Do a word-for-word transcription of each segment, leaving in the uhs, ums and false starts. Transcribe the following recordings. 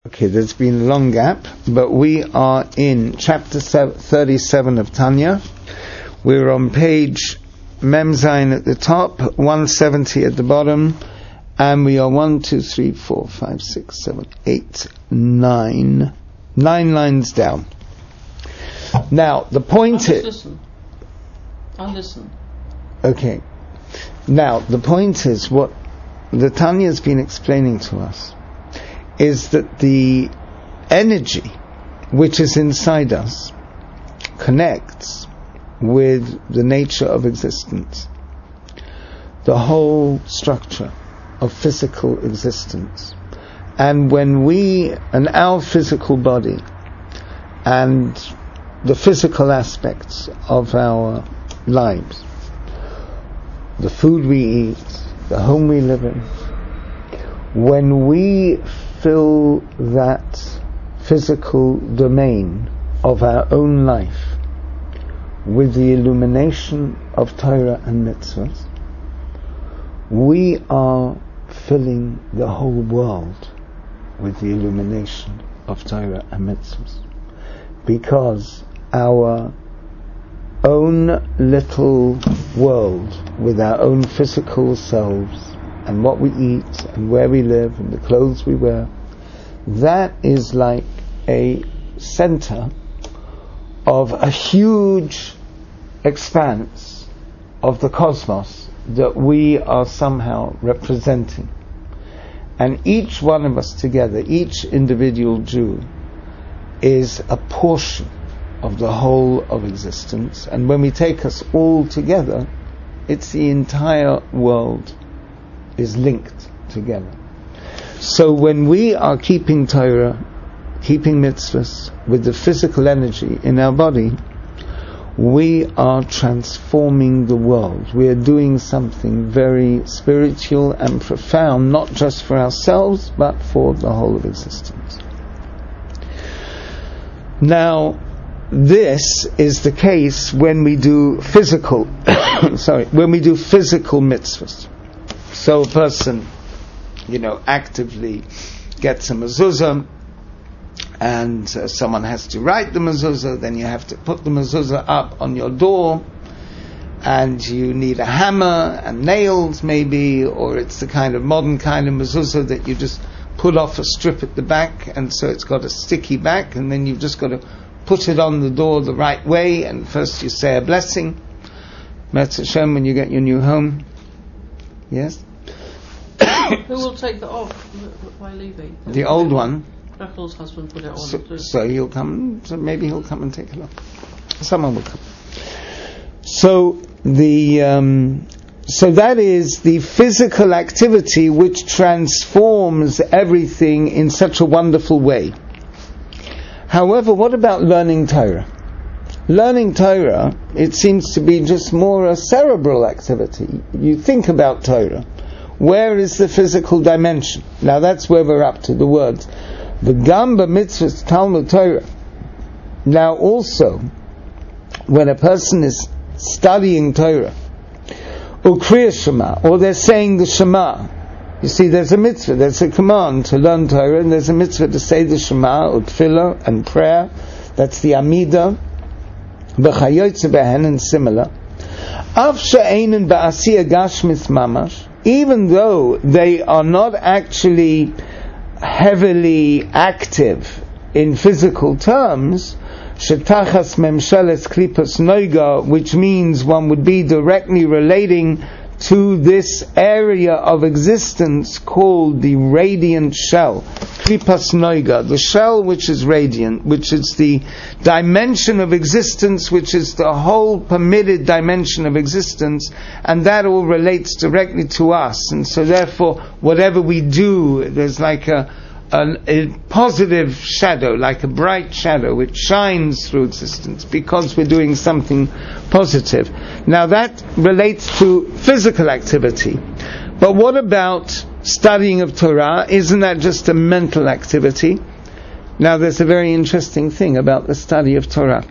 Okay, there's been a long gap, but we are in chapter thirty-seven of Tanya. We're on page Mem Zayin at the top, one seventy at the bottom, and we are one, two, three, four, five, six, seven, eight, nine, nine lines down. Now, the point I'll is... listen. I'll listen. Okay. Now, the point is, what the Tanya has been explaining to us is that the energy which is inside us connects with the nature of existence, the whole structure of physical existence. And when we, and our physical body, and the physical aspects of our lives, the food we eat, the home we live in, when we fill that physical domain of our own life with the illumination of Torah and mitzvahs, we are filling the whole world with the illumination of Torah and mitzvahs, because our own little world with our own physical selves and what we eat and where we live and the clothes we wear, that is like a center of a huge expanse of the cosmos that we are somehow representing. And each one of us together, each individual Jew, is a portion of the whole of existence. And when we take us all together, it's the entire world is linked together. So when we are keeping Torah, keeping mitzvahs with the physical energy in our body, we are transforming the world. We are doing something very spiritual and profound, not just for ourselves, but for the whole of existence. Now, this is the case when we do physical, sorry, when we do physical mitzvahs. So a person, you know, actively gets a mezuzah, and uh, someone has to write the mezuzah, then you have to put the mezuzah up on your door, and you need a hammer and nails maybe, or it's the kind of modern kind of mezuzah that you just pull off a strip at the back, and so it's got a sticky back, and then you've just got to put it on the door the right way, and first you say a blessing, Metz Hashem, when you get your new home. Yes? Who will take that off by leaving? The old one. Rachel's husband put it on. So, so he'll come, so maybe he'll come and take it off. Someone will come. So the um, so that is the physical activity which transforms everything in such a wonderful way. However, what about learning Torah? Learning Torah, it seems to be just more a cerebral activity. You think about Torah. Where is the physical dimension? Now that's where we're up to, the words. The Gamba Mitzvahs Talmud Torah. Now also, when a person is studying Torah, or Kriya Shema, or they're saying the Shema, you see, there's a mitzvah, there's a command to learn Torah, and there's a mitzvah to say the Shema, or Tefillah, and prayer. That's the Amidah, B'chayotze behen, and similar. Av she'einen ba'asiyah gashmis mamash, even though they are not actually heavily active in physical terms, shetachas memsheles klipas noiga, which means one would be directly relating to this area of existence called the radiant shell, klipas noiga, the shell which is radiant, which is the dimension of existence, which is the whole permitted dimension of existence, and that all relates directly to us. And so therefore, whatever we do, there's like a, a, a positive shadow, like a bright shadow, which shines through existence because we're doing something positive. Now that relates to physical activity. But what about studying of Torah? Isn't that just a mental activity? Now there's a very interesting thing about the study of Torah.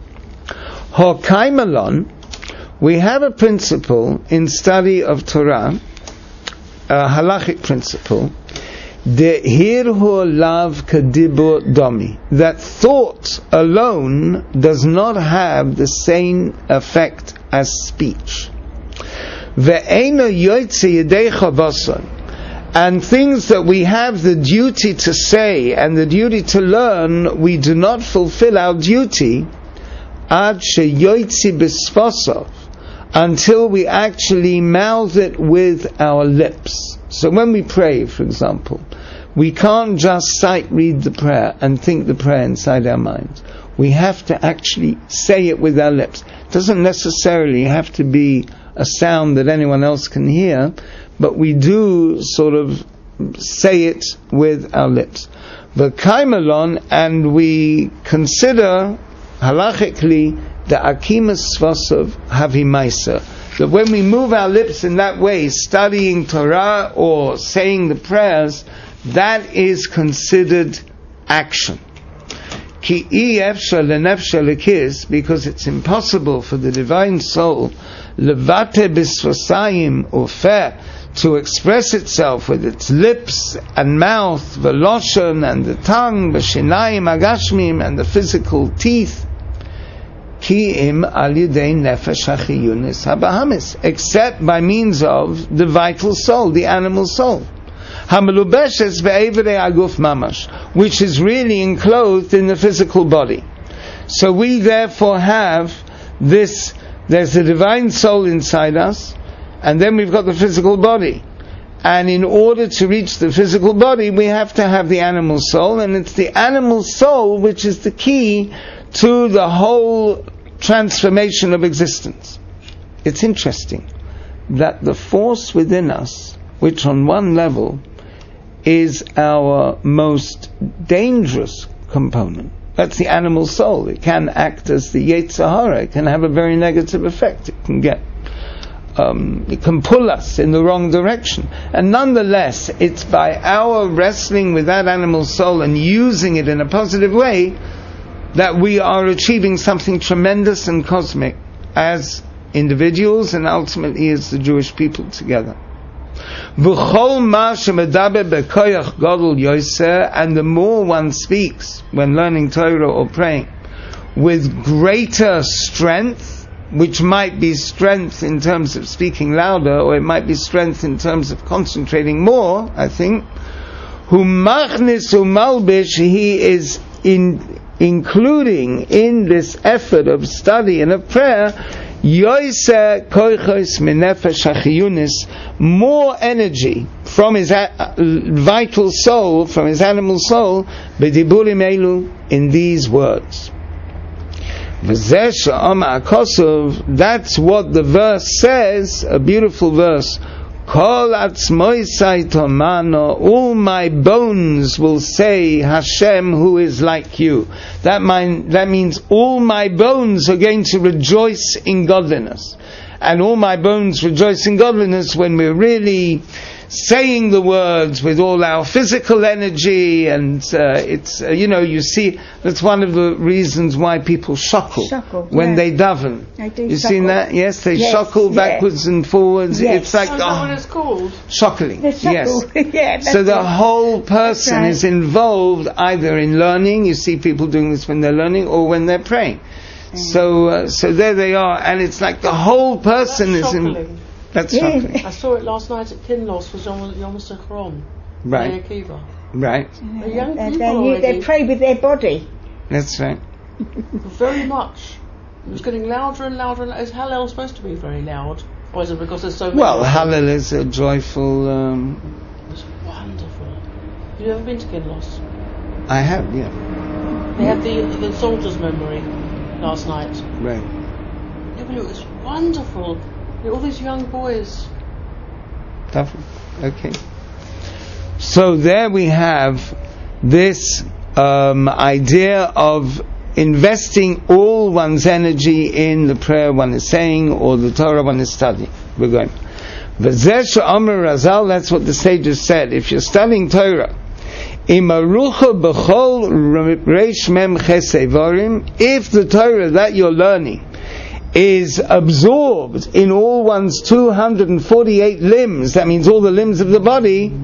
Hokaimalon, we have a principle in study of Torah, a halachic principle, Dehirhu lav kadibur domi. That thought alone does not have the same effect as speech. Ve'eino yoytze yedecha bason. And things that we have the duty to say and the duty to learn, we do not fulfill our duty ad sheyoytze bisfosov, until we actually mouth it with our lips. So when we pray, for example, we can't just sight read the prayer and think the prayer inside our minds. We have to actually say it with our lips. It doesn't necessarily have to be a sound that anyone else can hear, but we do sort of say it with our lips. V'kaimelon, and we consider halachically the akimas svasov havimaisa, that when we move our lips in that way, studying Torah or saying the prayers, that is considered action. Ki efshar lenefshar lekis, because it's impossible for the divine soul levate bisvasayim ufer, to express itself with its lips and mouth, veloshon, and the tongue, v'shinayim agashmim, and the physical teeth, Ki'im al yidei nefesh hachiyunis habahamis, except by means of the vital soul, the animal soul, hamelubeshes be'evrei aguf mamash, which is really enclosed in the physical body. So we therefore have this, there's the divine soul inside us, and then we've got the physical body. And in order to reach the physical body, we have to have the animal soul, and it's the animal soul which is the key to the whole transformation of existence. It's interesting that the force within us, which on one level is our most dangerous component, that's the animal soul. It can act as the Yetzer Hara. It can have a very negative effect. It can get Um, it can pull us in the wrong direction. And nonetheless, it's by our wrestling with that animal soul and using it in a positive way that we are achieving something tremendous and cosmic as individuals and ultimately as the Jewish people together. And the more one speaks when learning Torah or praying with greater strength, which might be strength in terms of speaking louder, or it might be strength in terms of concentrating more, I think. Humachnis umalbish, he is in, including in this effort of study and of prayer, yoyse koichos minefesh hachiyunis, more energy from his a- vital soul, from his animal soul, b'diburim elu, in these words. That's what the verse says, a beautiful verse. Kol atzmoisai tomano, all my bones will say Hashem, who is like you. That, mean, that means all my bones are going to rejoice in godliness. And all my bones rejoice in godliness when we're really saying the words with all our physical energy, and uh, it's uh, you know, you see, that's one of the reasons why people shuckle, shuckle when yeah. they daven. I do. You've shuckle. seen that? Yes, they yes, shuckle yes. backwards and forwards. Yes. It's like oh, is that what it's called? Shuckling. The shuckle. Yes. yeah, that's so the right. whole person right. is involved either in learning. You see people doing this when they're learning or when they're praying. Mm. So, uh, so there they are, and it's like the whole person That's is in. shuckling. That's Yeah. shuckling. I saw it last night at Kinloss for Yom Yom Zichron. Right. Akiva. Right. The young And people they, already, they pray with their body. That's right. very much. It was getting louder and louder. And is Hallel supposed to be very loud, or is it because there's so many? Well, Hallel is a joyful. Um, It's wonderful. Have you ever been to Kinloss? I have, yeah. They had the the soldier's memory last night. Right. Yeah, but it was wonderful. All these young boys. Tough. Okay. So there we have this um, idea of investing all one's energy in the prayer one is saying or the Torah one is studying. We're going. V'zeh she'omer Razal, that's what the sages said. If you're studying Torah, imarucha b'chol reish mem chesevarim, if the Torah that you're learning is absorbed in all one's two hundred forty-eight limbs, that means all the limbs of the body,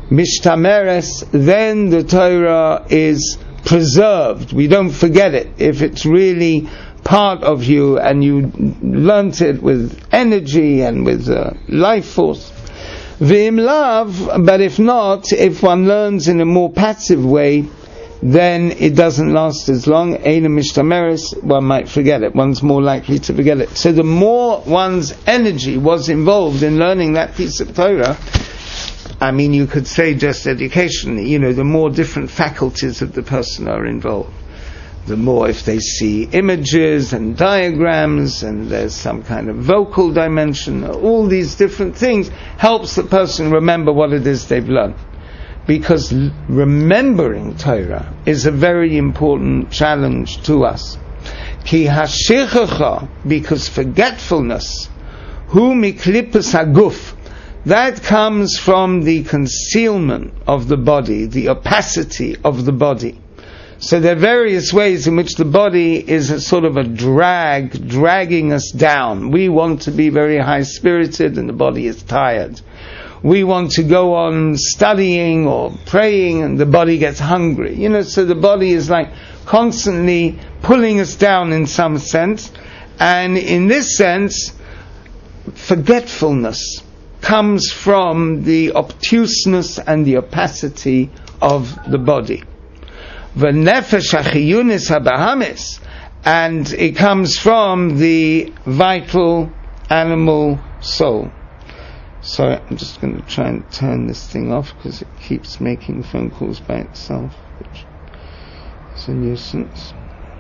mishtameres, then the Torah is preserved. We don't forget it. If it's really part of you and you learnt it with energy and with uh, life force. V'im lav, but if not, if one learns in a more passive way, then it doesn't last as long. Eina mishtameres, one might forget it. One's more likely to forget it. So the more one's energy was involved in learning that piece of Torah, I mean, you could say just education, you know, the more different faculties of the person are involved. The more, if they see images and diagrams and there's some kind of vocal dimension, all these different things helps the person remember what it is they've learned. Because l- remembering Torah is a very important challenge to us. Ki hashichacha, because forgetfulness, hu miklippus haguf, that comes from the concealment of the body, the opacity of the body. So there are various ways in which the body is a sort of a drag, dragging us down. We want to be very high-spirited and the body is tired. We want to go on studying or praying and the body gets hungry. You know, so the body is like constantly pulling us down in some sense. And in this sense, forgetfulness comes from the obtuseness and the opacity of the body. V'nefesh hachiyunis habahamis, and it comes from the vital animal soul. Sorry, I'm just going to try and turn this thing off because it keeps making phone calls by itself, which is a nuisance.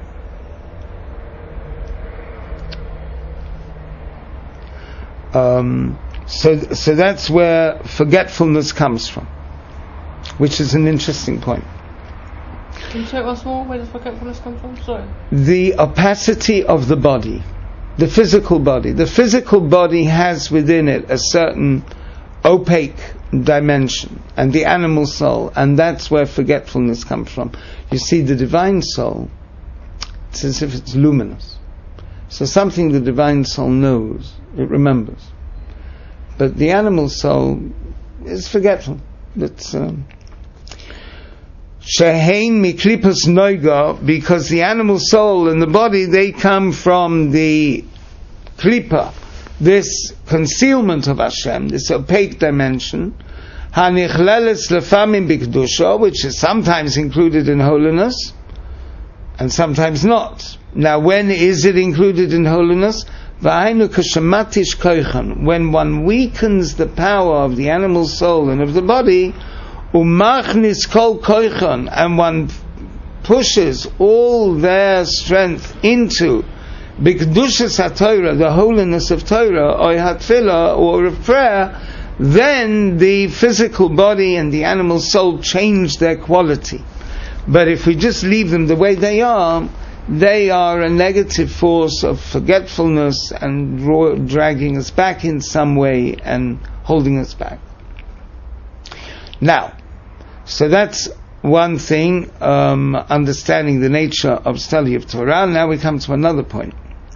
Um, so, so that's where forgetfulness comes from, which is an interesting point. Can you say it once more? Where does forgetfulness come from? Sorry. The opacity of the body, the physical body. The physical body has within it a certain opaque dimension, and the animal soul, and that's where forgetfulness comes from. You see, the divine soul, it's as if it's luminous. So something the divine soul knows, it remembers. But the animal soul is forgetful. It's... Um, Shehein miklippus noiga, because the animal soul and the body, they come from the klippa, this concealment of Hashem, this opaque dimension, hanichlelets lefamim bikdusha, which is sometimes included in holiness, and sometimes not. Now, when is it included in holiness? V'hainu k'shematish koichan, when one weakens the power of the animal soul and of the body, umachnis kol koichan, and one pushes all their strength into bikdushas haTorah, the holiness of Torah, or hatfilah, or of prayer, then the physical body and the animal soul change their quality. But if we just leave them the way they are, they are a negative force of forgetfulness and draw, dragging us back in some way and holding us back. Now, so that's one thing, um, understanding the nature of study of Torah. Now we come to another point.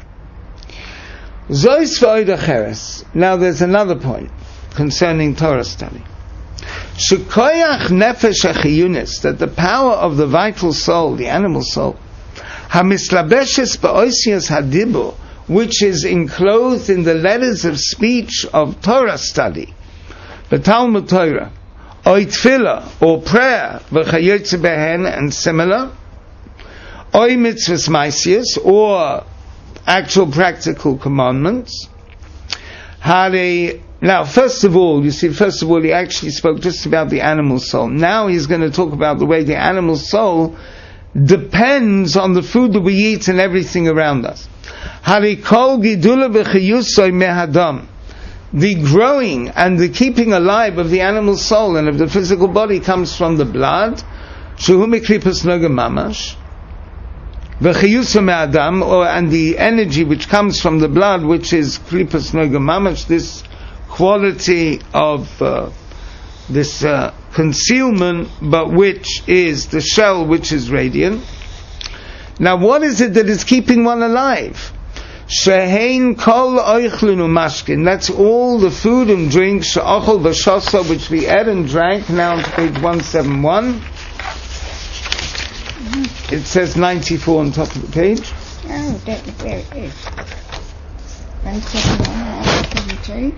Zois v'oid acheres. Now there's another point concerning Torah study. Shekoyach nefesh hachiyunis, that the power of the vital soul, the animal soul, hamislabeshes ba'osias hadibur, which is enclosed in the letters of speech of Torah study, the Talmud Torah, Oy tefillah, or prayer, v'chayotze behen, and similar, Oy mitzvahs maisius, or actual practical commandments. Hare, now, first of all, you see, first of all, he actually spoke just about the animal soul. Now he's going to talk about the way the animal soul depends on the food that we eat and everything around us. Hare kol gidula v'chayusoy mehadam. The growing and the keeping alive of the animal soul and of the physical body comes from the blood, shehu miklippus noga mamash, v'chiyusa me'adam, or and the energy which comes from the blood, which is klippus noga mamash, this quality of uh, this uh, concealment, but which is the shell which is radiant. Now, what is it that is keeping one alive? Shehein kol oichlin umashkin. That's all the food and drink, she'ochel v'shasa, which we ate and drank. Now on page one seventy-one. It says ninety-four on top of the page. Oh, I don't know where it is. one seventy-one, one seventy-two.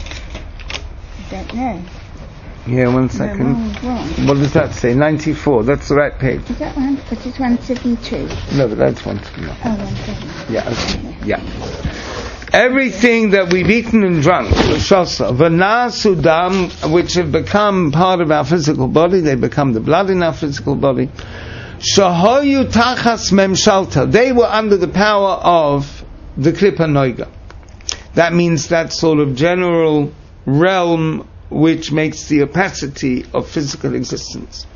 I don't know. Yeah, one second. No, wrong, wrong. What does that say? ninety-four. That's the right page. Is that one? But it's one seventy-two. No, but that's one seventy-one. Oh, one seventy-two. Yeah, okay. Yeah. Everything that we've eaten and drunk, shasa, v'nasudam, which have become part of our physical body, they become the blood in our physical body. Shahoyu tachas memshalta. They were under the power of the Klippa Noiga. That means that sort of general realm which makes the opacity of physical existence.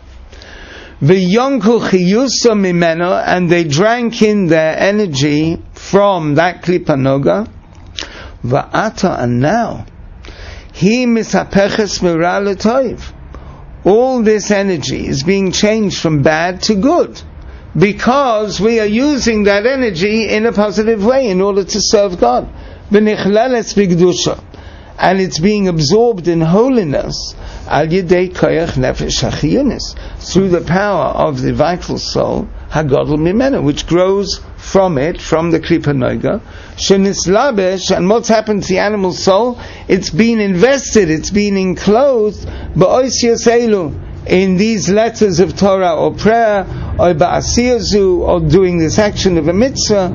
V'yonku chiyusa mimeno, and they drank in their energy from that Klippa Noiga. Va'ata, and now, he misapeches mira l'toiv. All this energy is being changed from bad to good, because we are using that energy in a positive way in order to serve God. V'nichleles b'gdusha, and it's being absorbed in holiness al yedei koyach nefesh hachiyunis, through the power of the vital soul hagadol mimenu, which grows from it, from the Klippa Noiga. Shenislabesh, and what's happened to the animal soul? It's been invested, it's been enclosed ba'oisias elu, in these letters of Torah or prayer, or ba'asiyazu, or doing this action of a mitzvah.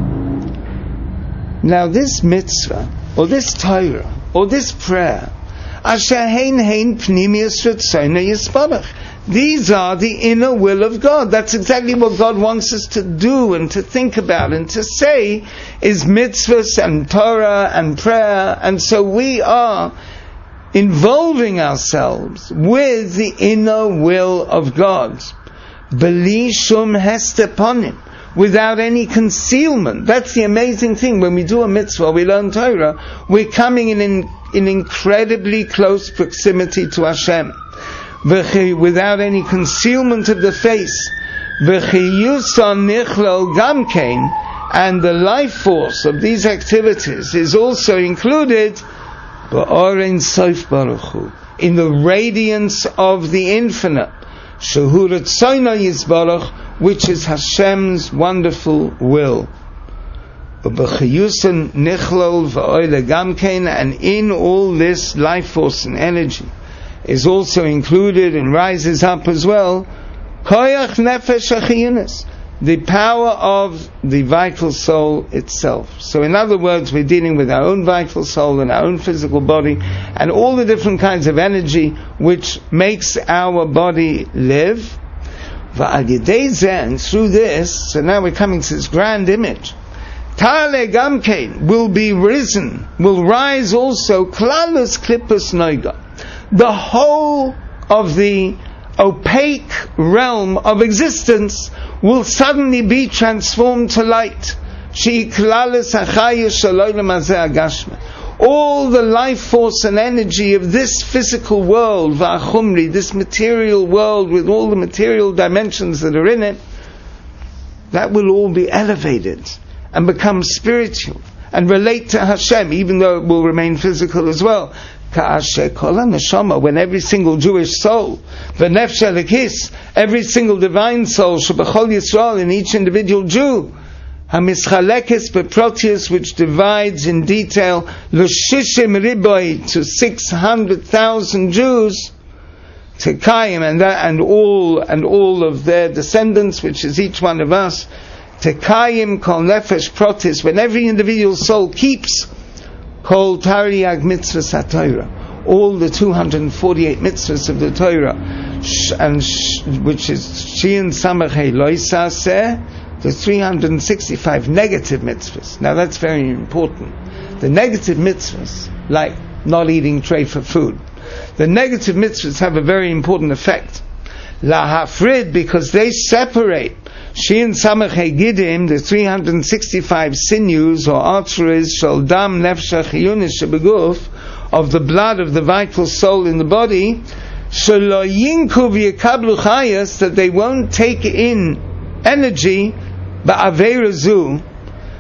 Now this mitzvah, or this Torah, or this prayer, asher hein hein pnimius ritzona yisparach. These are the inner will of God. That's exactly what God wants us to do and to think about and to say, is mitzvahs and Torah and prayer. And so we are involving ourselves with the inner will of God. Beli shum hester ponim, without any concealment. That's the amazing thing. When we do a mitzvah, we learn Torah, we're coming in in, in incredibly close proximity to Hashem. Without any concealment of the face. And the life force of these activities is also included in the radiance of the infinite, which is Hashem's wonderful will. And in all this life force and energy is also included and rises up as well koyach nefesh hachiyunis, the power of the vital soul itself. So in other words, we're dealing with our own vital soul and our own physical body and all the different kinds of energy which makes our body live. Va'al yedei zeh, and through this, so now we're coming to this grand image, Tale Gamkein will be risen, will rise also Klalus Klippas Noiga. The whole of the opaque realm of existence will suddenly be transformed to light. All the life force and energy of this physical world, v'achumri, this material world with all the material dimensions that are in it, that will all be elevated and become spiritual and relate to Hashem, even though it will remain physical as well. When every single Jewish soul, every single divine soul, in each individual Jew, which divides in detail to six hundred thousand Jews, and that, and all and all of their descendants, which is each one of us, Tekayim kol nefesh protis, when every individual soul keeps kol tariag mitzvahs ha-Torah, all the two hundred forty-eight mitzvahs of the Torah, and which is Shi'in Samachei Loisaseh, the three hundred sixty-five negative mitzvahs. Now that's very important. The negative mitzvahs, like not eating treifa food, the negative mitzvahs have a very important effect. La hafrid, because they separate Shin Samachei Gidim, the three hundred sixty-five sinews or arteries, Shal Dam Nefesh Chiyunis Shebeguf, of the blood of the vital soul in the body, Shelo Yinku V'Yekablu Chayas, that they won't take in energy, Ba'avera Zu,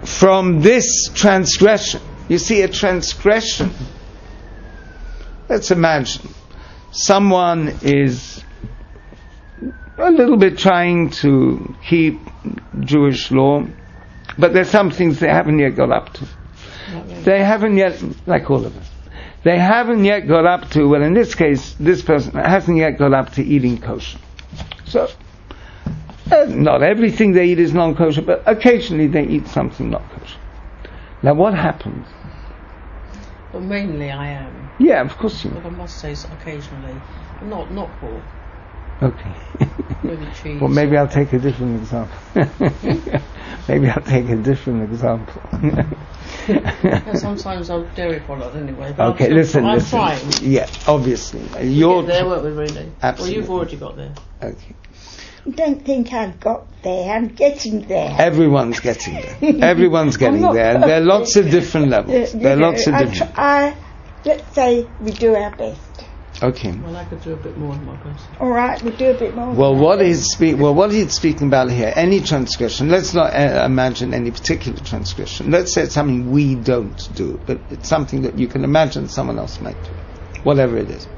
from this transgression. You see, a transgression. Let's imagine someone is a little bit trying to keep Jewish law, but there's some things they haven't yet got up to. Really. They haven't yet, like all of us, they haven't yet got up to, well in this case, this person hasn't yet got up to eating kosher. So, uh, not everything they eat is non-kosher, but occasionally they eat something not kosher. Now what happens? Well, mainly I am. Yeah, of course you But I are. must say so occasionally. Not not pork. Okay. Maybe cheese. Well, maybe I'll take a different example. Maybe I'll take a different example. Yeah, sometimes I'm dairy product anyway. But Okay, I'm still, listen, I'm listen. trying. Yeah, obviously. We'll You're get there, won't we, really? Absolutely. Well, you've already got there. okay. Don't think I've got there. I'm getting there. Everyone's getting there. Everyone's getting not there. And there are lots of different Uh, levels. you There are know, lots of I different. tr- I, let's say we do our best. Okay. Well, I could do a bit more than my best. All right, we do a bit more. Well, than what that. he's speak, well, what he's speaking about here, any transgression. Let's not uh, imagine any particular transgression. Let's say it's something we don't do, but it's something that you can imagine someone else might do, whatever it is.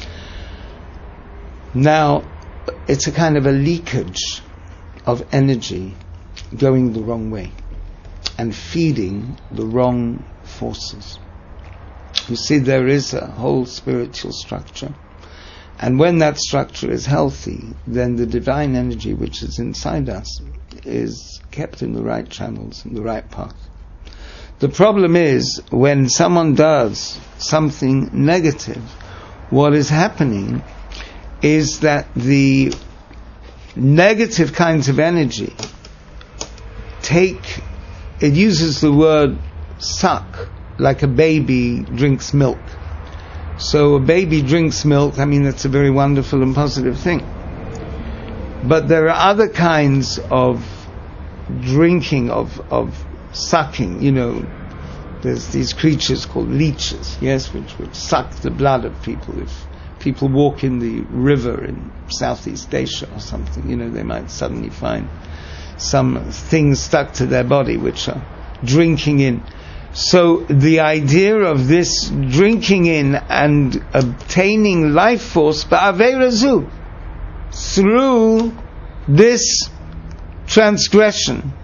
Now, it's a kind of a leakage of energy going the wrong way and feeding the wrong forces. You see, there is a whole spiritual structure, and when that structure is healthy, then the divine energy which is inside us is kept in the right channels, in the right path. The problem is, when someone does something negative, what is happening is that the negative kinds of energy take, it uses the word suck, like a baby drinks milk. So a baby drinks milk, I mean that's a very wonderful and positive thing. But there are other kinds of drinking, of, of sucking, you know, there's these creatures called leeches, yes, which would suck the blood of people. If people walk in the river in Southeast Asia or something, you know, they might suddenly find some things stuck to their body which are drinking in. So the idea of this drinking in and obtaining life force ba'averazu, through this transgression,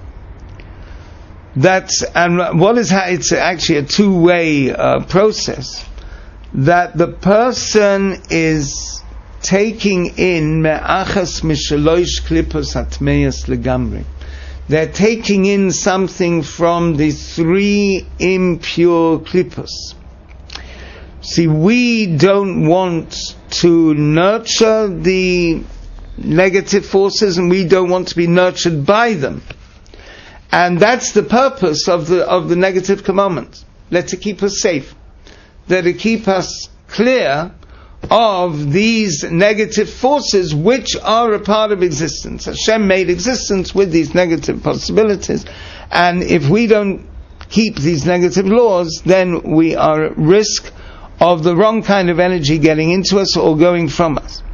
that's, and what is ha- it's actually a two-way uh, process, that the person is taking in me'achas mishalosh klipos atmeyas legamri. They're taking in something from the three impure klipos. See, we don't want to nurture the negative forces, and we don't want to be nurtured by them. And that's the purpose of the of the negative commandments. Let it keep us safe. Let it keep us clear of these negative forces which are a part of existence. Hashem made existence with these negative possibilities, and if we don't keep these negative laws, then we are at risk of the wrong kind of energy getting into us or going from us.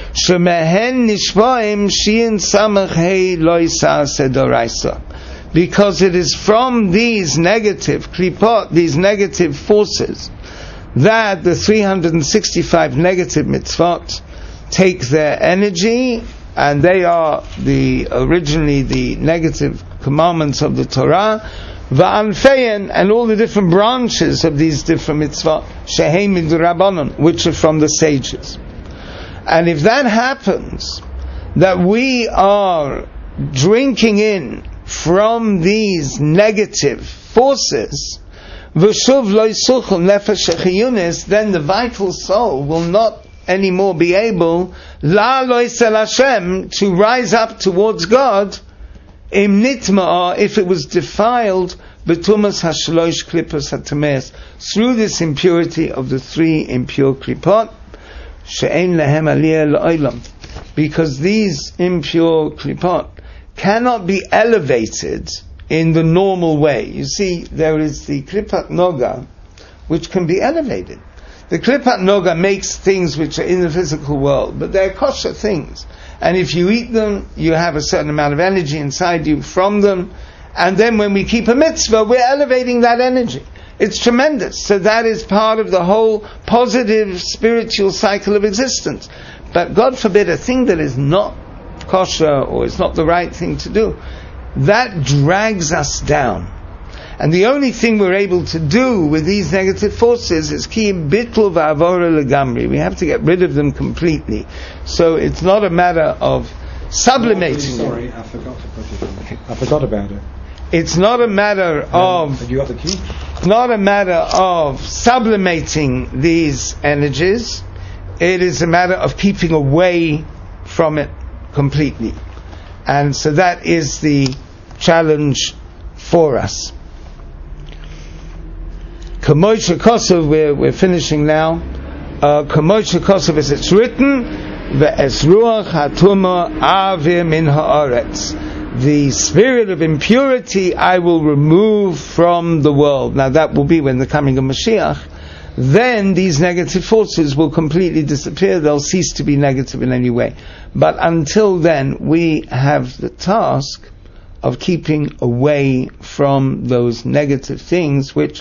Because it is from these negative klipot, these negative forces, that the three hundred sixty-five negative mitzvot take their energy, and they are the originally the negative commandments of the Torah, va'anfeyen, and all the different branches of these different mitzvot, shehem midrabanan, which are from the sages. And if that happens, that we are drinking in from these negative forces, then the vital soul will not anymore be able to rise up towards God if it was defiled through this impurity of the three impure klipot, because these impure klipot cannot be elevated in the normal way. You see, there is the Klipat Noga, which can be elevated. The Klipat Noga makes things which are in the physical world, but they're kosher things. And if you eat them, you have a certain amount of energy inside you from them, and then when we keep a mitzvah, we're elevating that energy. It's tremendous. So that is part of the whole positive spiritual cycle of existence. But God forbid, a thing that is not kosher or is not the right thing to do, that drags us down. And the only thing we're able to do with these negative forces is ki bittul va'avora legamri. We have to get rid of them completely. So it's not a matter of sublimating oh, sorry, them. I forgot to put it on. Okay. I forgot about it. It's not a matter Um, of you got the key? not a matter of sublimating these energies. It is a matter of keeping away from it completely. And so that is the challenge for us. Kamoisha Kosov, we're, we're finishing now. Kamoisha Kosov, as it's written, Ve'es ruach hatuma avir min ha'aretz. The spirit of impurity I will remove from the world. Now that will be when the coming of Mashiach. Then these negative forces will completely disappear. They'll cease to be negative in any way. But until then, we have the task of keeping away from those negative things, which,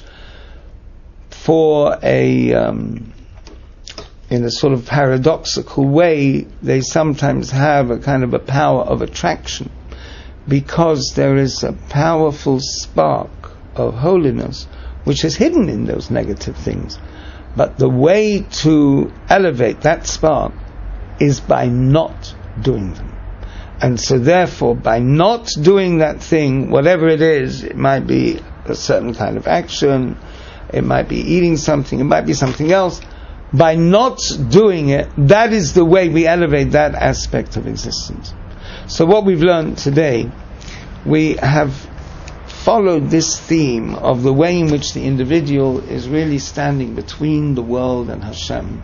for a um, in a sort of paradoxical way, they sometimes have a kind of a power of attraction, because there is a powerful spark of holiness which is hidden in those negative things. But the way to elevate that spark is by not doing them. And so therefore, by not doing that thing, whatever it is, it might be a certain kind of action, it might be eating something, it might be something else, by not doing it, that is the way we elevate that aspect of existence. So what we've learned today, we have followed this theme of the way in which the individual is really standing between the world and Hashem.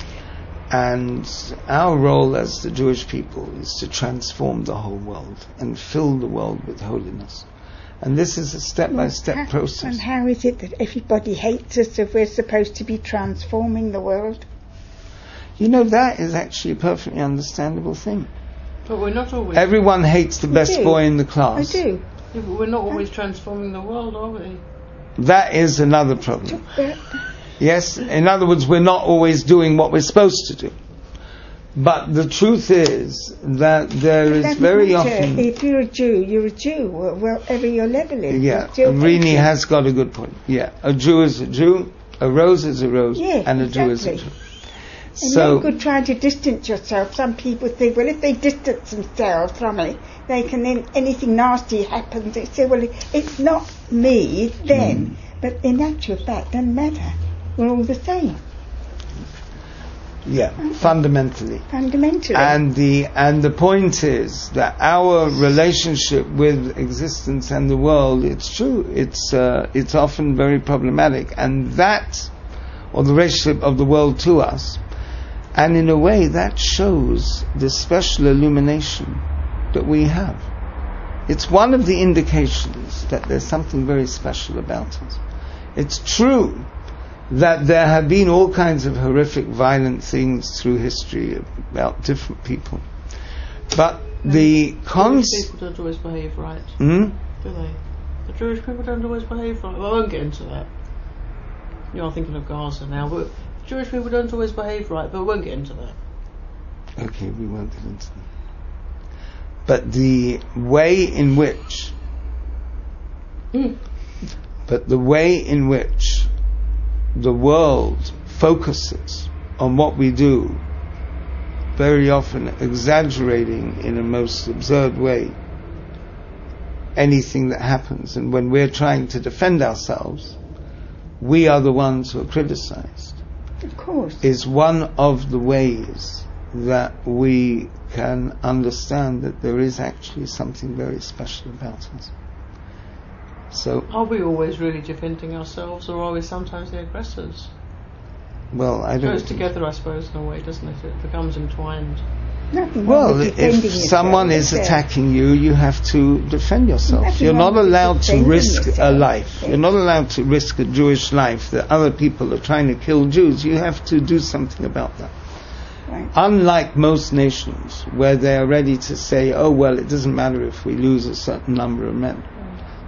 And our role as the Jewish people is to transform the whole world and fill the world with holiness. And this is a step-by-step How- process. And how is it that everybody hates us if we're supposed to be transforming the world? You know, that is actually a perfectly understandable thing. But we're not always. Everyone hates the I best do. boy in the I class. do. Yeah, but we're not always transforming the world, are we? That is another problem. But Yes, in other words, we're not always doing what we're supposed to do. But the truth is that there is doesn't very matter. often... If you're a Jew, you're a Jew, wh- wherever your level is. Yeah, you're still Rini hated. has got a good point. Yeah, a Jew is a Jew, a rose is a rose, Yeah, and a Jew is a exactly. Jew. And So, no good trying to distance yourself. Some people think, well, if they distance themselves from it, they can then, anything nasty happens. They say, well, it's not me, it's them. Mm. But in actual fact, doesn't matter. We're all the same, yeah, fundamentally. fundamentally. And the and the point is that our relationship with existence and the world, it's true, it's uh, it's often very problematic, and that, or the relationship of the world to us, and in a way that shows the special illumination that we have. It's one of the indications that there's something very special about us. It's true that there have been all kinds of horrific, violent things through history about different people. But the Jewish cons... people don't always behave right, Hmm? do they? The Jewish people don't always behave right. Well, I won't get into that. You're thinking of Gaza now, but Jewish people don't always behave right, but we won't get into that. Okay, we won't get into that. But the way in which... Mm. But the way in which the world focuses on what we do, very often exaggerating in a most absurd way anything that happens, and when we're trying to defend ourselves, we are the ones who are criticized, of course. is one of the ways that we can understand that there is actually something very special about us. So, Are we always really defending ourselves, or are we sometimes the aggressors? well, I It don't goes think- together, I suppose, in a way, doesn't it? It becomes entwined. Nothing wrong Well, with if defending yourself, someone is there. attacking you, you have to defend yourself. Nothing You're wrong not with allowed to defending risk a yourself. life. You're not allowed to risk a Jewish life that other people are trying to kill Jews. You have to do something about that. Right. Unlike most nations, where they are ready to say, oh, well, it doesn't matter if we lose a certain number of men.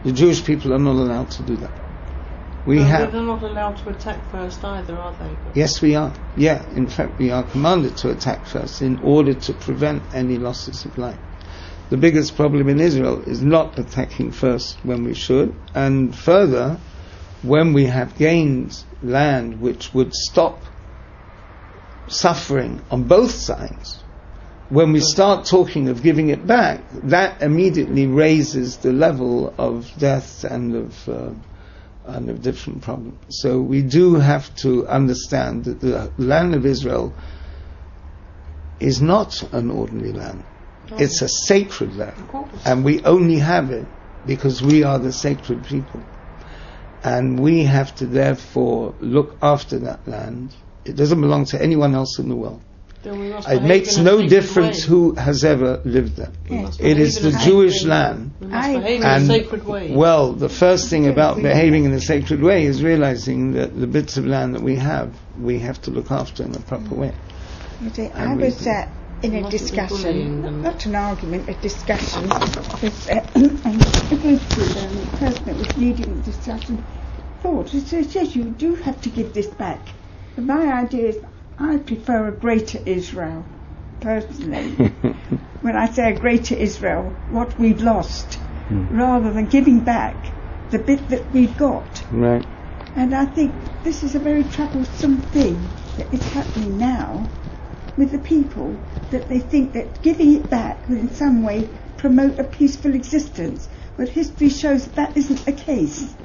The Jewish people are not allowed to do that. We But have. they're not allowed to attack first either, are they? But Yes, we are. Yeah, in fact, we are commanded to attack first in order to prevent any losses of life. The biggest problem in Israel is not attacking first when we should, and further, when we have gained land which would stop suffering on both sides, when we start talking of giving it back, that immediately raises the level of death and of uh, and of different problems. So we do have to understand that the land of Israel is not an ordinary land. Oh. It's a sacred land, of course. and we only have it because we are the sacred people. And we have to therefore look after that land. It doesn't belong to anyone else in the world. Then we must It behave makes in a no sacred difference way. who has ever lived there. We must It behave is in the a sacred Jewish way. land. We must I behave in And, a sacred way. well, the first thing about Yes, behaving in a sacred way is realizing that the bits of land that we have, we have to look after in a proper way. You see, I And we was do. uh, in a Mustn't be discussion, bullying not, them. not an argument, a discussion with uh, a group um, the person that was leading the discussion thought, it says, yes, you do have to give this back. But my idea is, I prefer a greater Israel, personally. When I say a greater Israel, what we've lost, rather than giving back the bit that we've got. Right. And I think this is a very troublesome thing that is happening now with the people, that they think that giving it back will in some way promote a peaceful existence. But history shows that that isn't the case.